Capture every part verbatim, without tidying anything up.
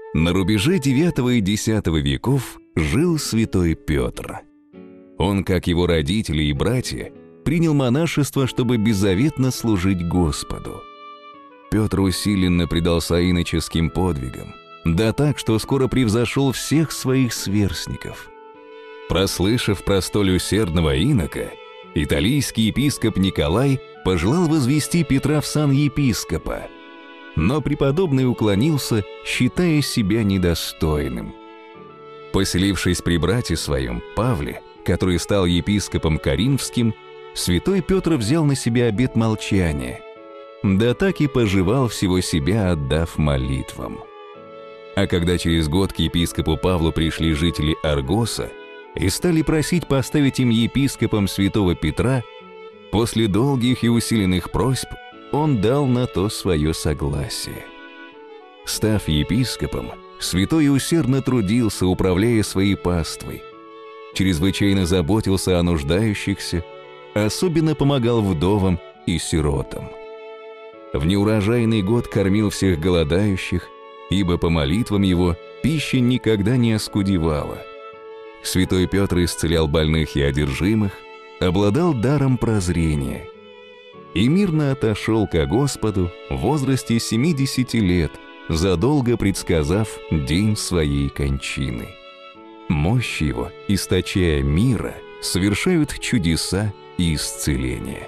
На рубеже девятого и десятого веков жил святой Петр. Он, как его родители и братья, принял монашество, чтобы беззаветно служить Господу. Петр усиленно предался иноческим подвигам, да так, что скоро превзошел всех своих сверстников. Прослышав про столь усердного инока, италийский епископ Николай пожелал возвести Петра в сан епископа, но преподобный уклонился, считая себя недостойным. Поселившись при брате своем, Павле, который стал епископом Коринфским, святой Петр взял на себя обет молчания, да так и поживал всего себя, отдав молитвам. А когда через год к епископу Павлу пришли жители Аргоса и стали просить поставить им епископом святого Петра, после долгих и усиленных просьб он дал на то свое согласие. Став епископом, святой усердно трудился, управляя своей паствой, чрезвычайно заботился о нуждающихся, особенно помогал вдовам и сиротам. В неурожайный год кормил всех голодающих, ибо по молитвам его пища никогда не оскудевала. Святой Петр исцелял больных и одержимых, обладал даром прозрения и мирно отошел ко Господу в возрасте семидесяти лет, задолго предсказав день своей кончины. Мощь его, источая мира, совершают чудеса и исцеления.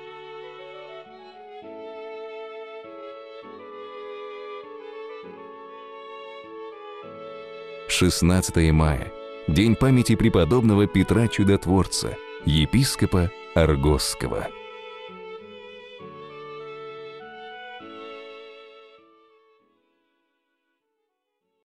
шестнадцатое мая. День памяти преподобного Петра Чудотворца, епископа Аргосского.